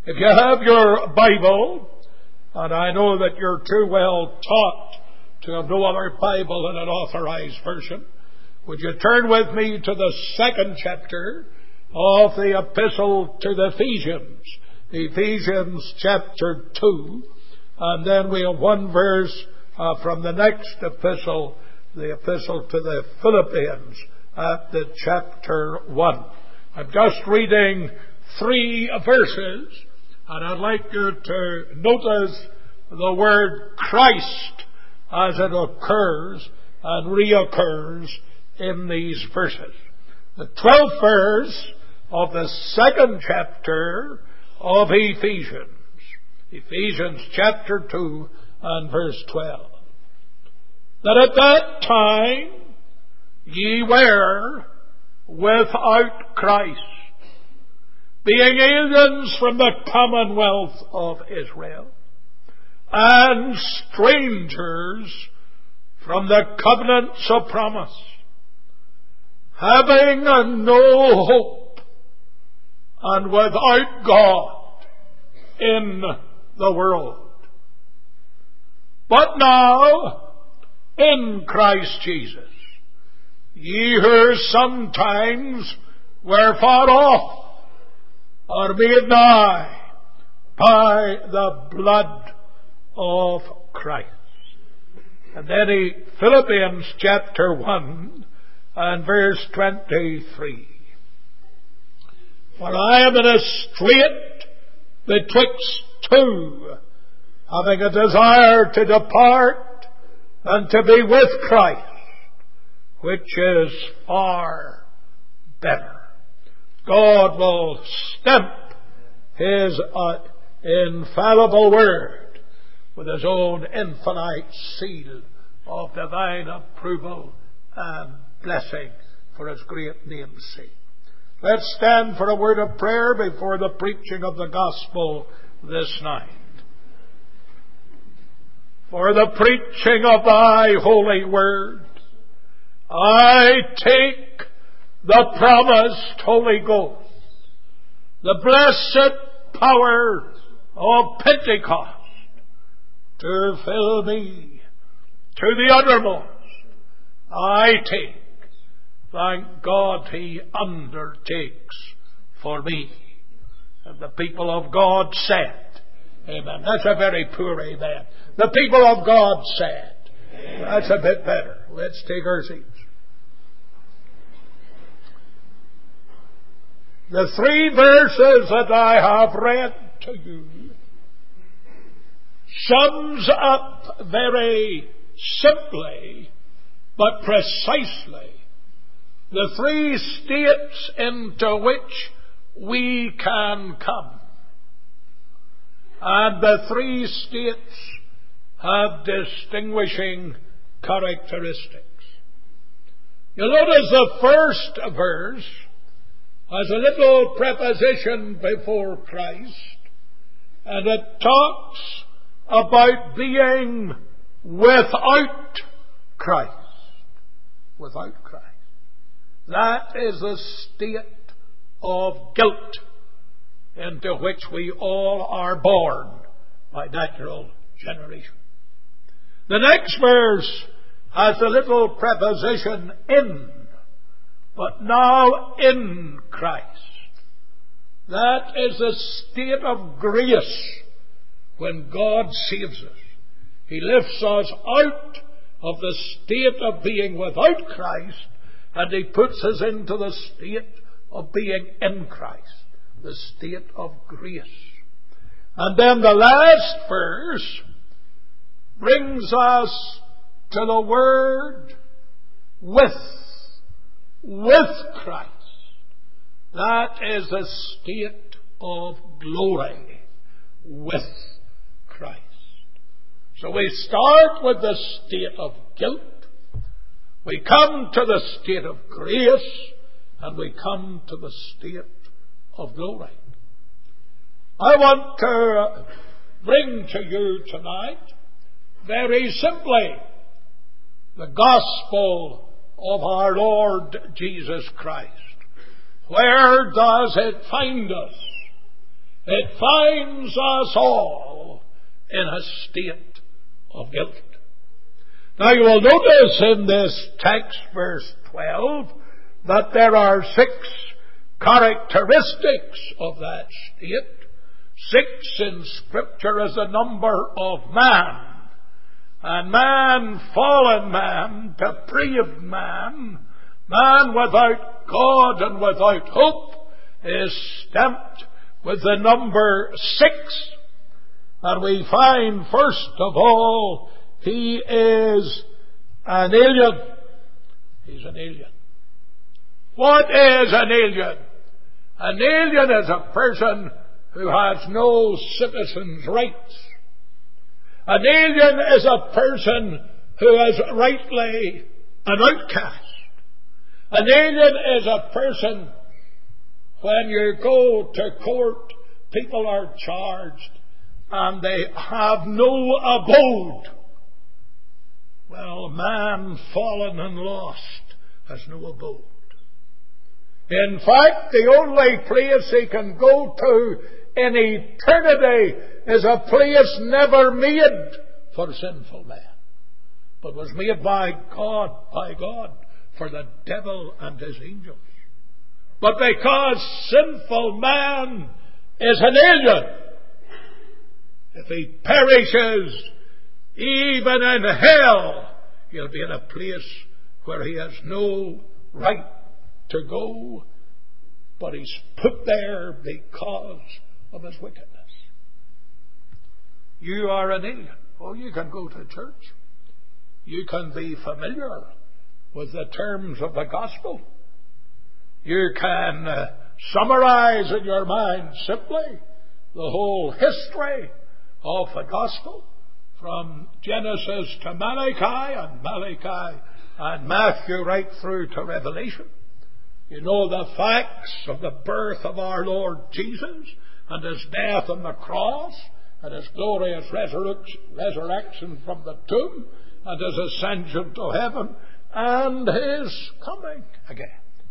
If you have your Bible, and I know that you're too well taught to have no other Bible than an authorized version, would you turn with me to the second chapter of the Epistle to the Ephesians, Ephesians chapter 2, and then we have one verse from the next epistle, the Epistle to the Philippians, at the chapter 1. I'm just reading 3 verses, and I'd like you to notice the word Christ as it occurs and reoccurs in these verses. The 12th verse of the second chapter of Ephesians. Ephesians chapter 2 and verse 12. That at that time ye were without Christ, being aliens from the commonwealth of Israel, and strangers from the covenants of promise, having no hope, and without God in the world. But now, in Christ Jesus, ye who sometimes were far off are made nigh by the blood of Christ. And then Philippians chapter 1 and verse 23. For I am in a strait betwixt two, having a desire to depart and to be with Christ, which is far better. God will stamp His infallible word with His own infinite seal of divine approval and blessing for His great name's sake. Let's stand for a word of prayer before the preaching of the gospel this night. For the preaching of Thy holy word, I take the promised Holy Ghost, the blessed power of Pentecost, to fill me to the uttermost. I take. Thank God He undertakes for me. And the people of God said, amen. That's a very poor amen. The people of God said, that's a bit better. Let's take our seats. The 3 verses that I have read to you sums up very simply but precisely the 3 states into which we can come. And the 3 states have distinguishing characteristics. You'll notice the first verse has a little preposition before Christ, and it talks about being without Christ. Without Christ. That is a state of guilt into which we all are born by natural generation. The next verse has a little preposition in, but now in Christ. That is a state of grace when God saves us. He lifts us out of the state of being without Christ, and He puts us into the state of being in Christ, the state of grace. And then the last verse brings us to the word with Christ. That is a state of glory with Christ. So we start with the state of guilt, we come to the state of grace, and we come to the state of glory. I want to bring to you tonight, very simply, the gospel of our Lord Jesus Christ. Where does it find us? It finds us all in a state of guilt. Now you will notice in this text, verse 12, that there are 6 characteristics of that state. 6 in Scripture is the number of man. And man, fallen man, depraved man, man without God and without hope, is stamped with the number 6. And we find, first of all, he is an alien. He's an alien. What is an alien? An alien is a person who has no citizen's rights. An alien is a person who is rightly an outcast. An alien is a person, when you go to court, people are charged and they have no abode. Well, man fallen and lost has no abode. In fact, the only place he can go to in eternity is a place never made for sinful man, but was made by God for the devil and his angels. But because sinful man is an alien, if he perishes even in hell, he'll be in a place where he has no right to go, but he's put there because of his wickedness. You are an alien. Oh, you can go to church. You can be familiar with the terms of the gospel. You can summarize in your mind simply the whole history of the gospel from Genesis to Malachi and Matthew right through to Revelation. You know the facts of the birth of our Lord Jesus and his death on the cross and his glorious resurrection from the tomb and his ascension to heaven and his coming again.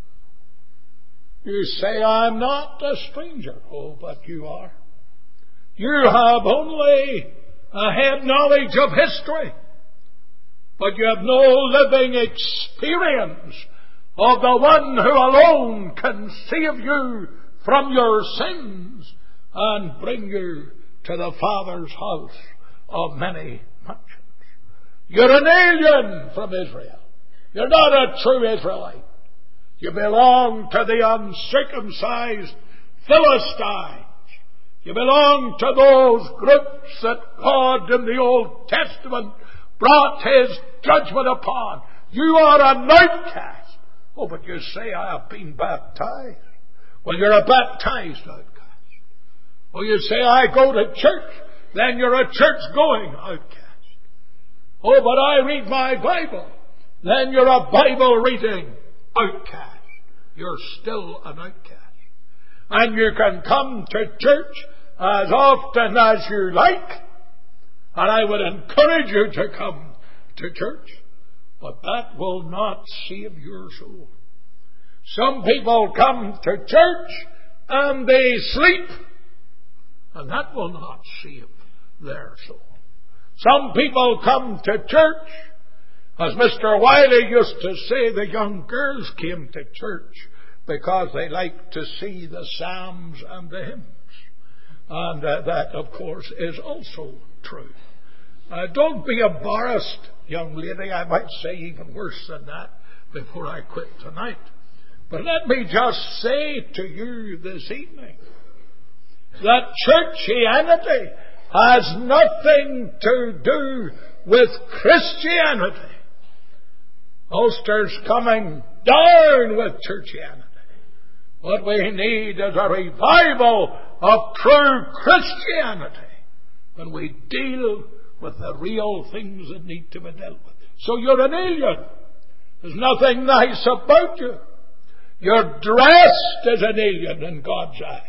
You say, I'm not a stranger. Oh, but you are. You have only a head knowledge of history, but you have no living experience of the one who alone can save you from your sins and bring you to the Father's house of many mansions. You're an alien from Israel. You're not a true Israelite. You belong to the uncircumcised Philistines. You belong to those groups that God in the Old Testament brought his judgment upon. You are an outcast. Oh, but you say, I have been baptized. Well, you're a baptized outcast. Oh, you say, I go to church. Then you're a church-going outcast. Oh, but I read my Bible. Then you're a Bible-reading outcast. You're still an outcast. And you can come to church as often as you like. And I would encourage you to come to church. But that will not save your soul. Some people come to church and they sleep. And that will not save their soul. Some people come to church, as Mr. Wiley used to say, the young girls came to church because they liked to see the psalms and the hymns. And that, of course, is also true. Don't be embarrassed, young lady. I might say even worse than that before I quit tonight. But let me just say to you this evening that churchianity has nothing to do with Christianity. Ulster's coming down with churchianity. What we need is a revival of true Christianity when we deal with the real things that need to be dealt with. So you're an alien. There's nothing nice about you. You're dressed as an alien in God's eyes.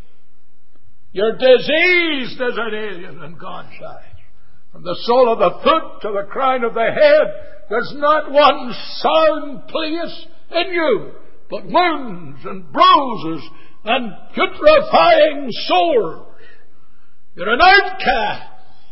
You're diseased as an alien in God's eyes. From the sole of the foot to the crown of the head, there's not one sound place in you, but wounds and bruises and putrefying sores. You're an outcast.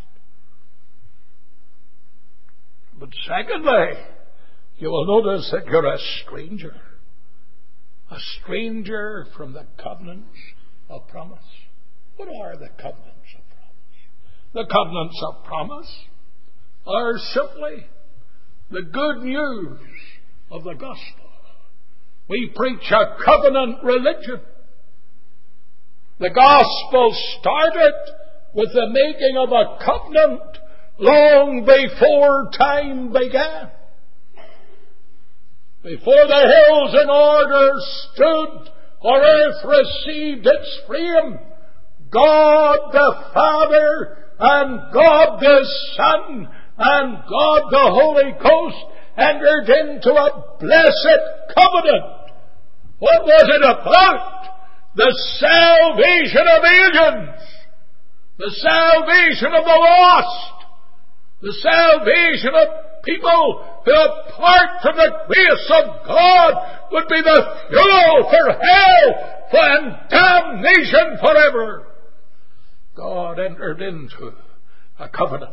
But secondly, you will notice that you're a stranger. A stranger from the covenants of promise. What are the covenants of promise? The covenants of promise are simply the good news of the gospel. We preach a covenant religion. The gospel started with the making of a covenant long before time began. Before the hills in order stood, or earth received its frame, God the Father and God the Son and God the Holy Ghost entered into a blessed covenant. What was it about? The salvation of aliens, the salvation of the lost, the salvation of people who, apart from the grace of God, would be the fuel for hell and damnation forever. God entered into a covenant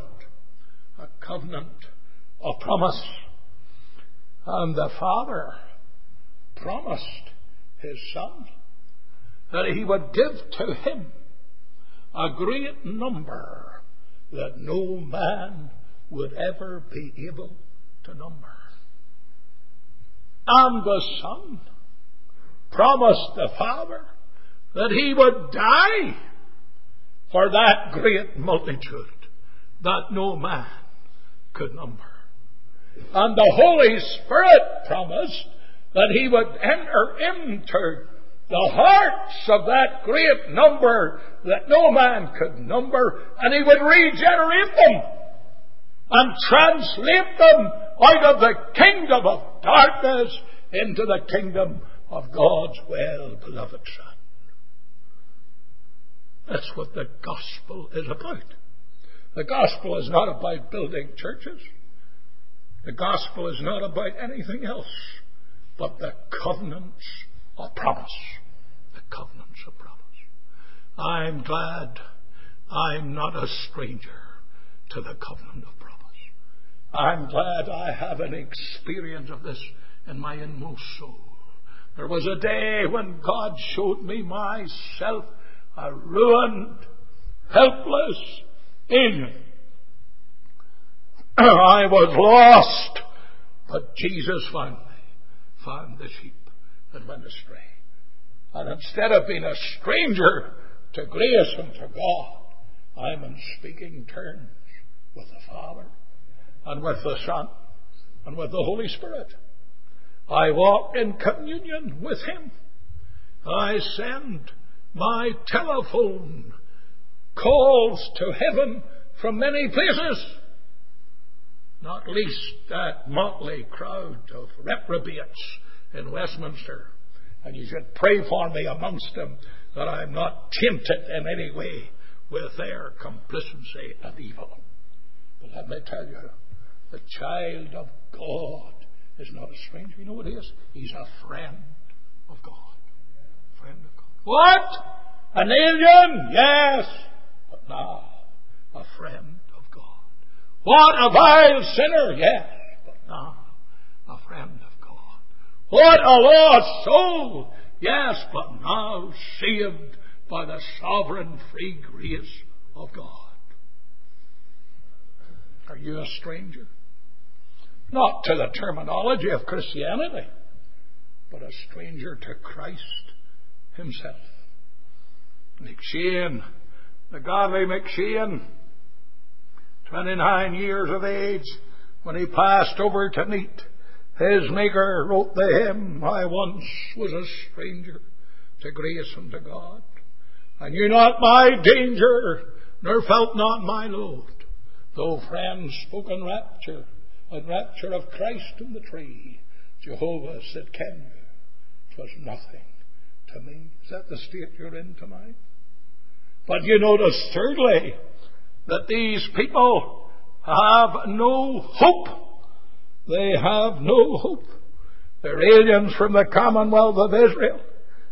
of promise. And the Father promised His Son that He would give to Him a great number that no man would ever be able to number. And the Son promised the Father that He would die for that great multitude that no man could number. And the Holy Spirit promised that He would enter into the hearts of that great number that no man could number, and He would regenerate them and translate them out of the kingdom of darkness into the kingdom of God's well-beloved Son. That's what the gospel is about. The gospel is not about building churches. The gospel is not about anything else but the covenants of promise. The covenants of promise. I'm glad I'm not a stranger to the covenant of promise. I'm glad I have an experience of this in my inmost soul. There was a day when God showed me myself a ruined, helpless alien. I was lost, but Jesus found the sheep that went astray. And instead of being a stranger to grace and to God, I'm in speaking terms with the Father and with the Son and with the Holy Spirit. I walk in communion with Him. I send my telephone calls to heaven from many places, not least that motley crowd of reprobates in Westminster. And you should pray for me amongst them, that I'm not tempted in any way with their complacency and evil. But let me tell you, the child of God is not a stranger. You know what he is? He's a friend of God. Friend of God. What? An alien? Yes. But now, a friend of God. What? A vile sinner? Yes. But now, a friend of God. What? A lost soul? Yes. But now, saved by the sovereign free grace of God. Are you a stranger? Not to the terminology of Christianity, but a stranger to Christ Himself. McShane, the godly McShane, 29 years of age, when he passed over to meet his Maker, wrote the hymn, I once was a stranger to grace and to God. I knew not my danger, nor felt not my load, though friends spoke in rapture of Christ in the tree. Jehovah said, ken you, 'twas nothing to me. Is that the state you're in tonight? But you notice, thirdly, that these people have no hope. They have no hope. They're aliens from the commonwealth of Israel.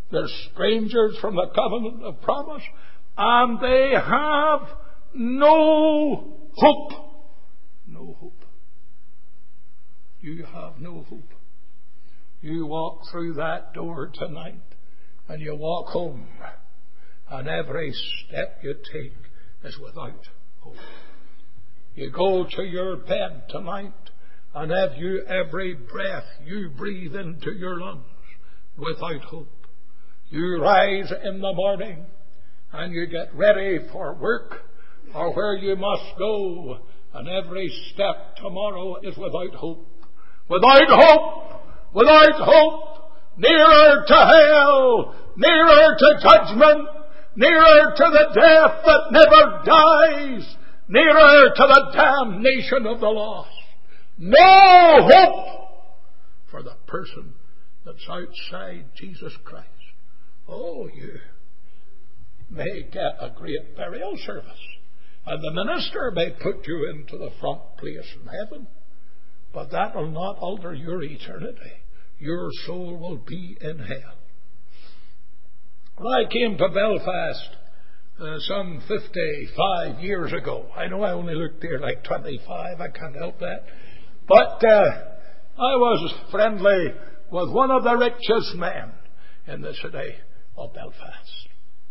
They're strangers from the covenant of promise, and they have no hope. No hope. You have no hope. You walk through that door tonight, and you walk home, and every step you take is without hope. You go to your bed tonight, and have you every breath you breathe into your lungs without hope. You rise in the morning, and you get ready for work or where you must go, and every step tomorrow is without hope. Without hope! Without hope! Nearer to hell! Nearer to judgment! Nearer to the death that never dies! Nearer to the damnation of the lost! No hope for the person that's outside Jesus Christ. Oh, you may get a great burial service, and the minister may put you into the front place in heaven, but that will not alter your eternity. Your soul will be in hell. When I came to Belfast some 55 years ago, I know I only looked there like 25, I can't help that, but I was friendly with one of the richest men in the city of Belfast.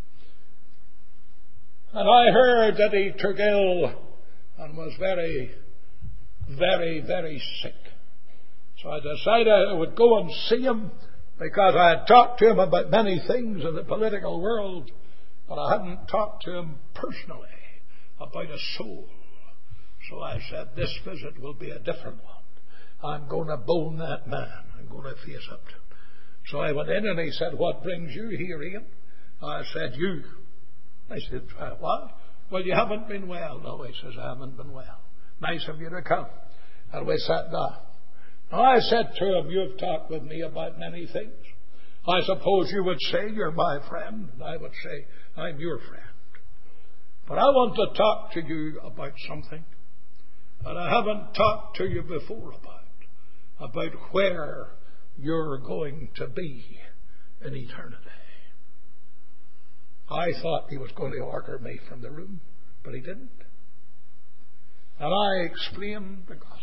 And I heard that he took ill and was very, very, very sick. So I decided I would go and see him, because I had talked to him about many things in the political world, but I hadn't talked to him personally about a soul. So I said, this visit will be a different one. I'm going to bone that man. I'm going to face up to him. So I went in, and he said, what brings you here, Ian? I said, you. I said, what? Well, you haven't been well. No, he says, I haven't been well. Nice of you to come. And we sat down. Now I said to him, you've talked with me about many things. I suppose you would say you're my friend, and I would say I'm your friend. But I want to talk to you about something that I haven't talked to you before about where you're going to be in eternity. I thought he was going to order me from the room, but he didn't. And I explained the gospel.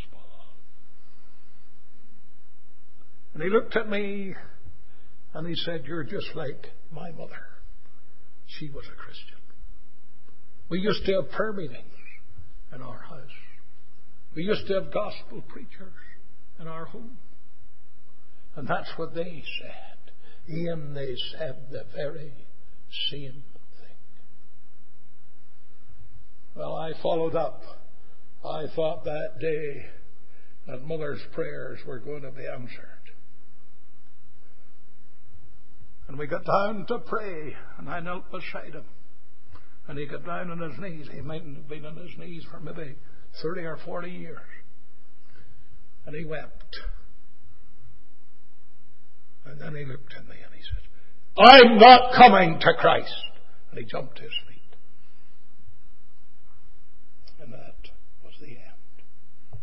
And he looked at me and he said, you're just like my mother. She was a Christian. We used to have prayer meetings in our house. We used to have gospel preachers in our home. And that's what they said. Ian, they said the very same thing. Well, I followed up. I thought that day that Mother's prayers were going to be answered. And we got down to pray, and I knelt beside him. And he got down on his knees. He mightn't have been on his knees for maybe 30 or 40 years. And he wept. And then he looked at me and he said, I'm not coming to Christ. And he jumped to his feet. And that was the end.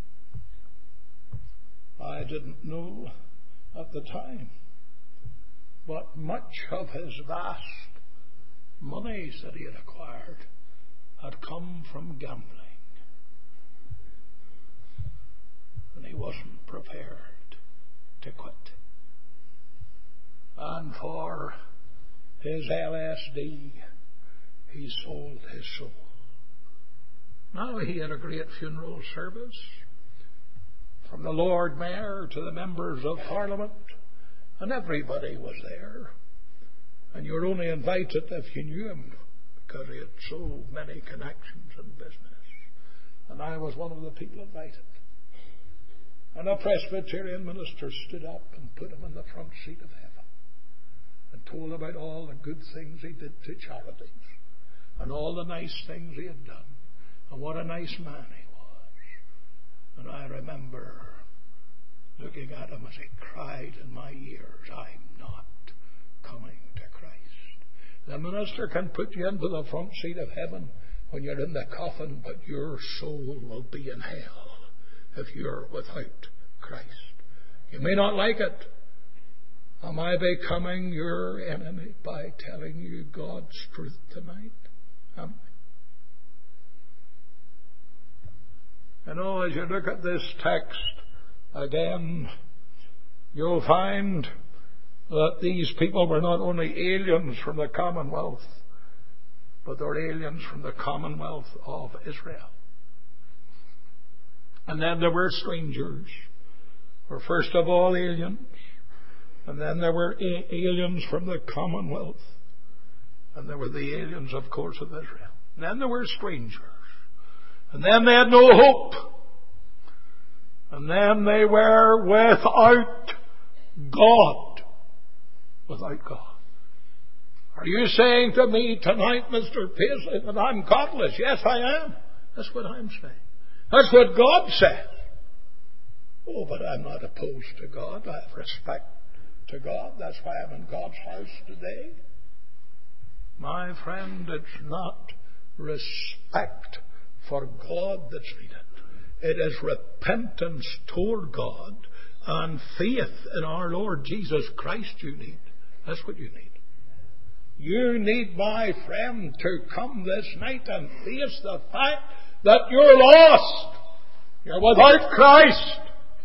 I didn't know at the time, but much of his vast monies that he had acquired had come from gambling. And he wasn't prepared to quit. And for his LSD, he sold his soul. Now he had a great funeral service, from the Lord Mayor to the members of Parliament, and everybody was there. And you were only invited if you knew him, because he had so many connections in business. And I was one of the people invited. And a Presbyterian minister stood up and put him in the front seat of heaven and told about all the good things he did to charities and all the nice things he had done and what a nice man he was. And I remember looking at him as he cried in my ears, I'm not coming to Christ. The minister can put you into the front seat of heaven when you're in the coffin, but your soul will be in hell if you're without Christ. You may not like it. Am I becoming your enemy by telling you God's truth tonight? Am I? You know, as you look at this text again, you'll find that these people were not only aliens from the Commonwealth, but they're aliens from the Commonwealth of Israel. And then there were strangers, or first of all aliens, and then there were aliens from the Commonwealth, and there were the aliens, of course, of Israel. And then there were strangers, and then they had no hope, and then they were without God. Without God. Are you saying to me tonight, Mr. Paisley, that I'm godless? Yes, I am. That's what I'm saying. That's what God says. Oh, but I'm not opposed to God. I have respect to God. That's why I'm in God's house today. My friend, it's not respect for God that's needed. It is repentance toward God and faith in our Lord Jesus Christ you need. That's what you need. You need, my friend, to come this night and face the fact that you're lost. You're without Christ.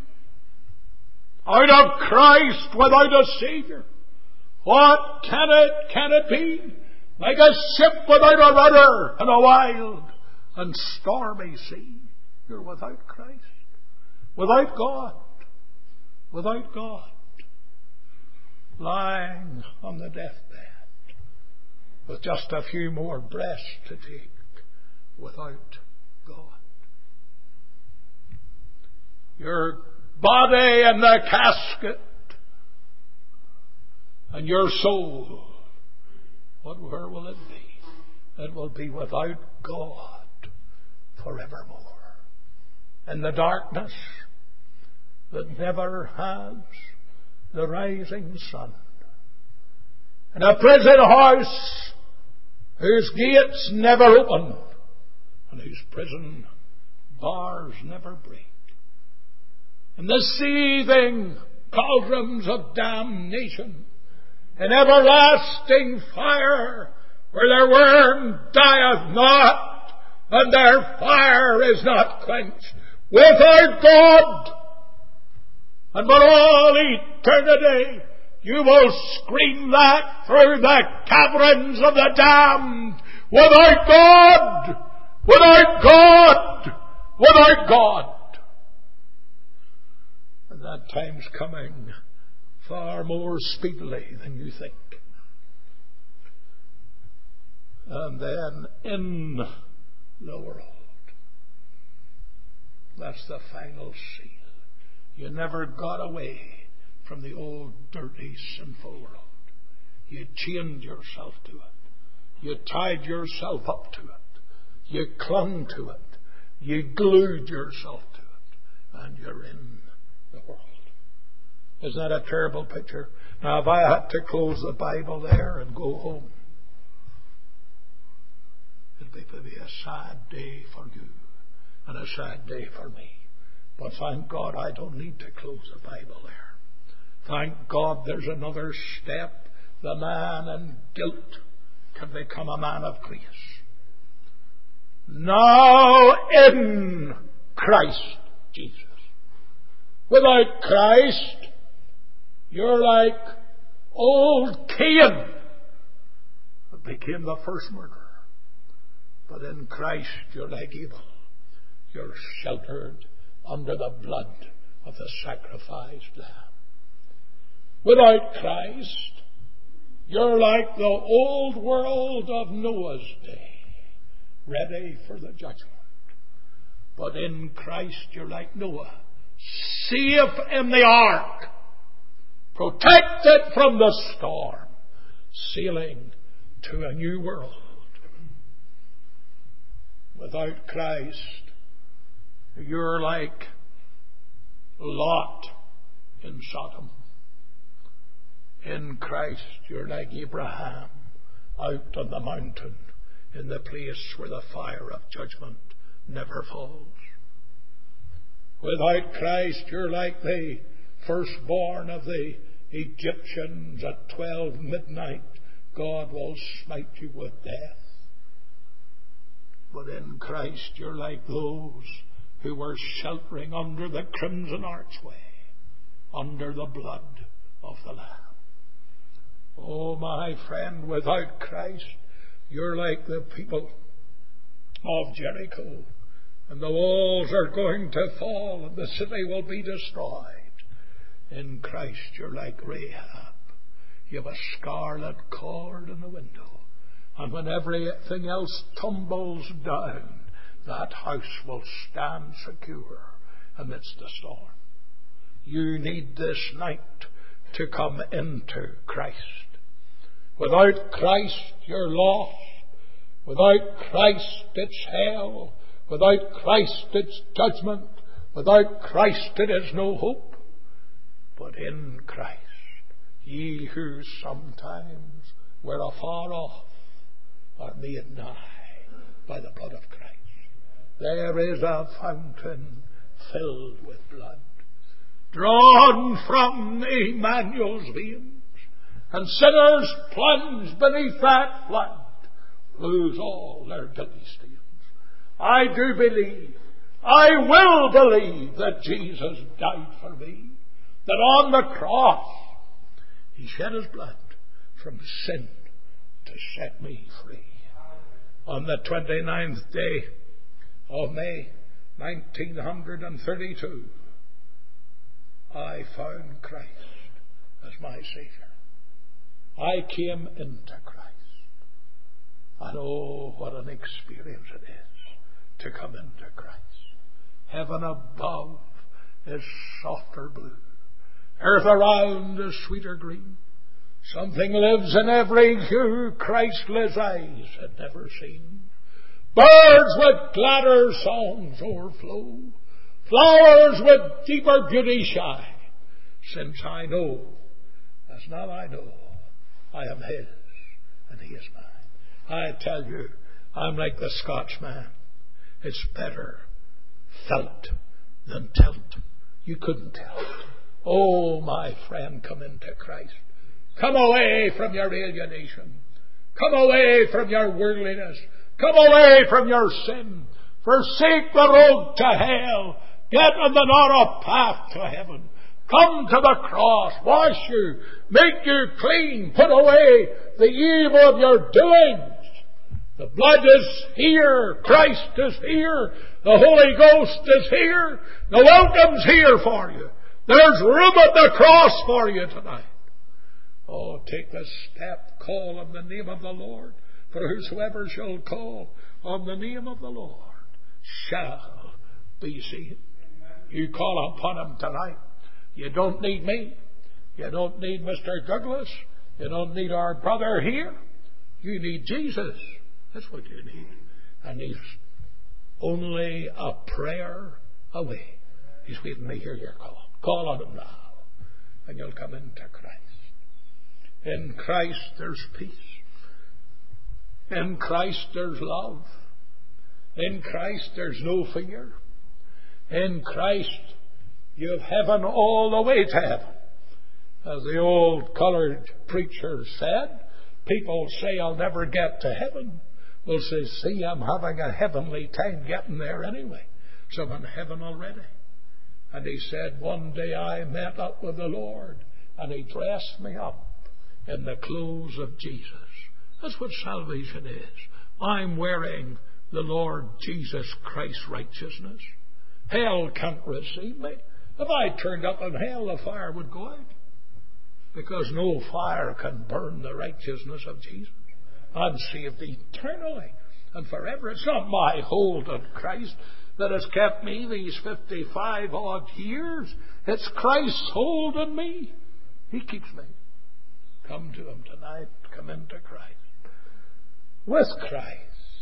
Out of Christ, without a Savior. What can it be? Like a ship without a rudder in a wild and stormy sea. You're without Christ. Without God. Without God. Lying on the deathbed. With just a few more breaths to take. Without God. Your body in the casket. And your soul. Where will it be? It will be without God forevermore. In the darkness that never has the rising sun. In a prison house whose gates never open and whose prison bars never break. In the seething cauldrons of damnation, in everlasting fire, where their worm dieth not, and their fire is not quenched, without God, and for all eternity, you will scream that through the caverns of the damned, without God, without God, without God. And that time's coming far more speedily than you think. And then in the world. That's the final seal. You never got away from the old, dirty, sinful world. You chained yourself to it. You tied yourself up to it. You clung to it. You glued yourself to it. And you're in the world. Isn't that a terrible picture? Now, if I had to close the Bible there and go home, it'd be a sad day for you and a sad day for me. But thank God I don't need to close the Bible there. Thank God there's another step. The man in guilt can become a man of grace. Now in Christ Jesus. Without Christ, you're like old Cain, that became the first murderer. But in Christ, you're like Abel. You're sheltered under the blood of the sacrificed lamb. Without Christ, you're like the old world of Noah's day, ready for the judgment. But in Christ, you're like Noah, safe in the ark, protected from the storm, sailing to a new world. Without Christ, you're like Lot in Sodom. In Christ, you're like Abraham out on the mountain in the place where the fire of judgment never falls. Without Christ, you're like the firstborn of the Egyptians at 12 midnight, God will smite you with death. But in Christ you're like those who were sheltering under the crimson archway, under the blood of the Lamb. Oh, my friend, without Christ, you're like the people of Jericho, and the walls are going to fall, and the city will be destroyed. In Christ, you're like Rahab. You have a scarlet cord in the window, and when everything else tumbles down, that house will stand secure amidst the storm. You need this night to come into Christ. Without Christ, you're lost. Without Christ, it's hell. Without Christ, it's judgment. Without Christ, it is no hope. But in Christ, ye who sometimes were afar off are made nigh by the blood of Christ. There is a fountain filled with blood, drawn from Emmanuel's veins, and sinners plunged beneath that flood lose all their guilty stains. I do believe, I will believe that Jesus died for me, that on the cross He shed His blood from sin to set me free. On the 29th day of May 1932, I found Christ as my Savior. I came into Christ. And oh, what an experience it is to come into Christ. Heaven above is softer blue. Earth around is sweeter green. Something lives in every hue Christless eyes had never seen. Birds with gladder songs o'erflow. Flowers with deeper beauty shine. Since I know, as now I know, I am His and He is mine. I tell you, I'm like the Scotchman. It's better felt than telt. You couldn't tell it. Oh, my friend, come into Christ. Come away from your alienation. Come away from your worldliness. Come away from your sin. Forsake the road to hell. Get on the narrow path to heaven. Come to the cross. Wash you. Make you clean. Put away the evil of your doings. The blood is here. Christ is here. The Holy Ghost is here. The welcome's here for you. There's room at the cross for you tonight. Oh, take the step. Call on the name of the Lord. For whosoever shall call on the name of the Lord shall be saved. You call upon Him tonight. You don't need me. You don't need Mr. Douglas. You don't need our brother here. You need Jesus. That's what you need. And He's only a prayer away. He's waiting to hear your call. Call on Him now, and you'll come into Christ. In Christ there's peace. In Christ there's love. In Christ there's no fear. In Christ you have heaven all the way to heaven. As the old coloured preacher said, people say I'll never get to heaven. Well, say, see, I'm having a heavenly time getting there anyway. So I'm in heaven already. And he said, one day I met up with the Lord, and He dressed me up in the clothes of Jesus. That's what salvation is. I'm wearing the Lord Jesus Christ's righteousness. Hell can't receive me. If I turned up in hell, the fire would go out. Because no fire can burn the righteousness of Jesus. I'm saved eternally and forever. It's not my hold on Christ that has kept me these 55 odd years. It's Christ's hold on me. He keeps me. Come to Him tonight. Come into Christ. With Christ.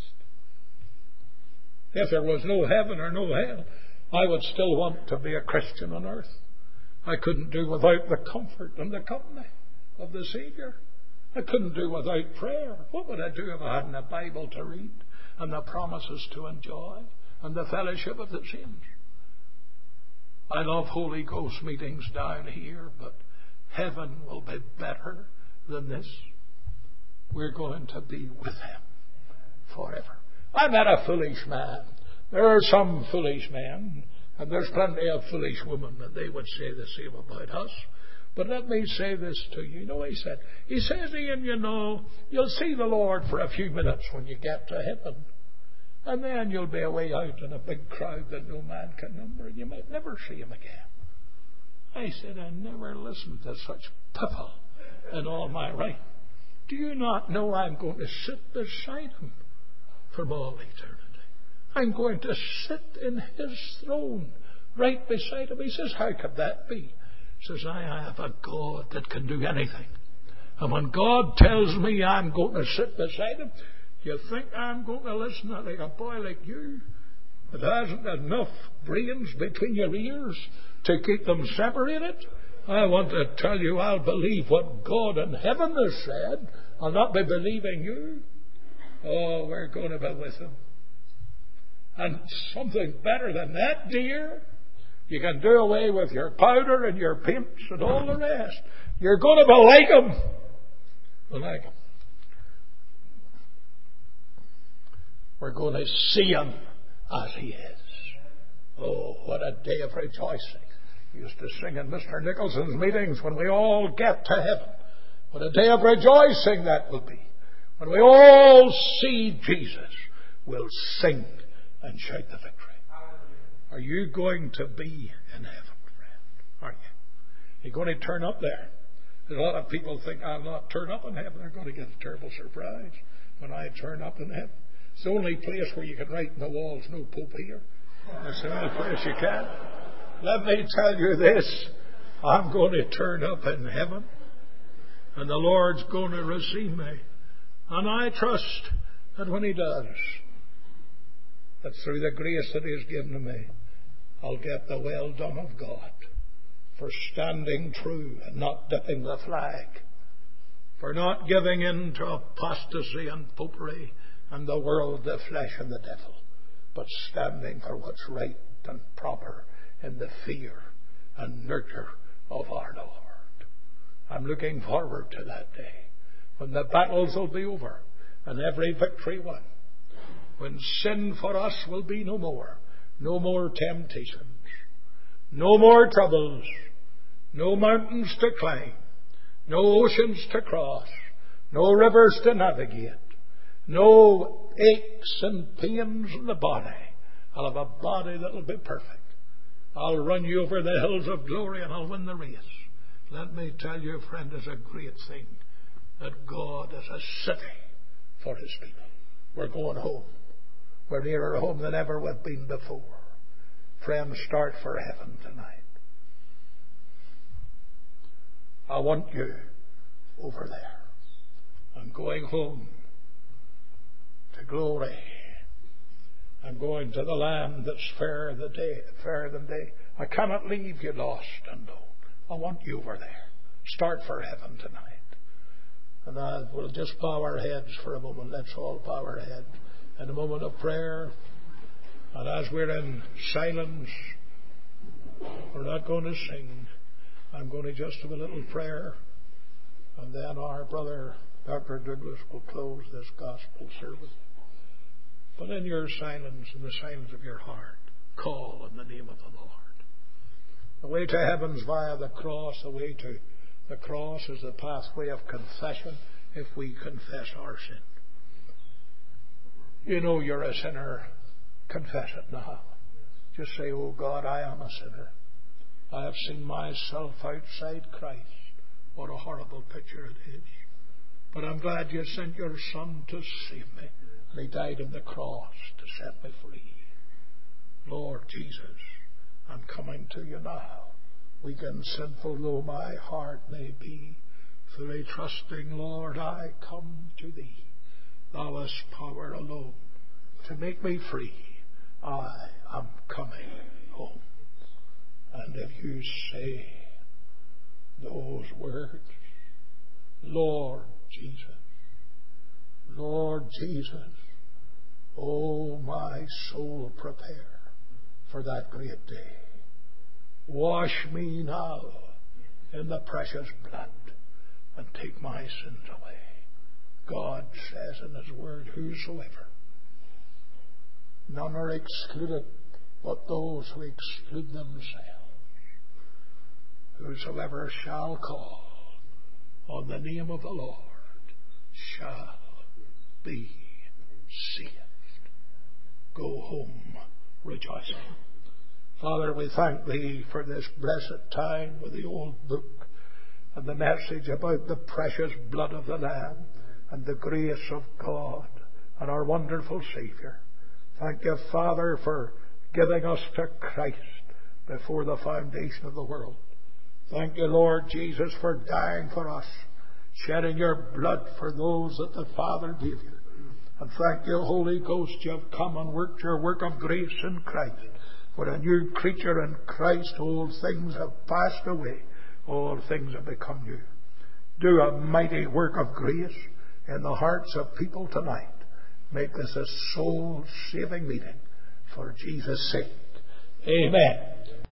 If there was no heaven or no hell, I would still want to be a Christian on earth. I couldn't do without the comfort and the company of the Savior. I couldn't do without prayer. What would I do if I hadn't a Bible to read and the promises to enjoy and the fellowship of the saints? I love Holy Ghost meetings down here, but heaven will be better than this. We're going to be with Him forever. I met a foolish man. There are some foolish men, and there's plenty of foolish women, and they would say the same about us. But let me say this to you. You know what he said? He says, Ian, you know, you'll see the Lord for a few minutes when you get to heaven. And then you'll be away out in a big crowd that no man can number, and you might never see Him again. I said, I never listened to such piffle in all my life. Do you not know I'm going to sit beside Him from all eternity? I'm going to sit in His throne right beside Him. He says, how could that be? He says, I have a God that can do anything. And when God tells me I'm going to sit beside Him, you think I'm going to listen to like a boy like you that hasn't enough brains between your ears to keep them separated? I want to tell you, I'll believe what God in heaven has said. I'll not be believing you. Oh, we're going to be with Him. And something better than that, dear. You can do away with your powder and your paints and all the rest. You're going to be like Him. Be like Him. We're going to see Him as He is. Oh, what a day of rejoicing. We used to sing in Mr. Nicholson's meetings, when we all get to heaven. What a day of rejoicing that will be. When we all see Jesus, we'll sing and shout the victory. Are you going to be in heaven, friend? Are you? You're going to turn up there. There's a lot of people think, I'll not turn up in heaven. They're going to get a terrible surprise when I turn up in heaven. It's the only place where you can write on the walls, no Pope here. That's the only place you can. Let me tell you this. I'm going to turn up in heaven, and the Lord's going to receive me. And I trust that when He does, that through the grace that He has given to me, I'll get the well done of God for standing true and not dipping the flag, for not giving in to apostasy and popery and the world, the flesh and the devil, but standing for what's right and proper in the fear and nurture of our Lord. I'm looking forward to that day when the battles will be over and every victory won, when sin for us will be no more, no more temptations, no more troubles, no mountains to climb, no oceans to cross, no rivers to navigate, no aches and pains in the body. I'll have a body that'll be perfect. I'll run you over the hills of glory and I'll win the race. Let me tell you, friend, it's a great thing that God is a city for His people. We're going home. We're nearer home than ever we've been before. Friends, start for heaven tonight. I want you over there. I'm going home to glory. I'm going to the land that's fairer than day. I cannot leave you lost and alone. I want you over there. Start for heaven tonight. And we'll just bow our heads for a moment. Let's all bow our heads in a moment of prayer. And as we're in silence, we're not going to sing. I'm going to just do a little prayer. And then our brother, Dr. Douglas, will close this gospel service. But in your silence, in the silence of your heart, call in the name of the Lord. The way to heaven's via the cross. The way to the cross is the pathway of confession if we confess our sin. You know you're a sinner. Confess it now. Just say, oh God, I am a sinner. I have seen myself outside Christ. What a horrible picture it is. But I'm glad you sent your Son to save me. And He died on the cross to set me free. Lord Jesus, I'm coming to you now. Weak and sinful though my heart may be, through a trusting Lord I come to Thee. Thou hast power alone to make me free. I am coming home. And if you say those words, Lord Jesus, Lord Jesus, oh my soul, prepare for that great day. Wash me now in the precious blood and take my sins away. God says in His Word, whosoever. None are excluded but those who exclude themselves. Whosoever shall call on the name of the Lord shall be saved. Go home rejoicing. Father, we thank Thee for this blessed time with the old book and the message about the precious blood of the Lamb and the grace of God and our wonderful Saviour. Thank You, Father, for giving us to Christ before the foundation of the world. Thank You, Lord Jesus, for dying for us, shedding Your blood for those that the Father gave You. And thank You, Holy Ghost, You have come and worked Your work of grace in Christ. For a new creature in Christ, old things have passed away, all things have become new. Do a mighty work of grace in the hearts of people tonight. Make this a soul-saving meeting for Jesus' sake. Amen.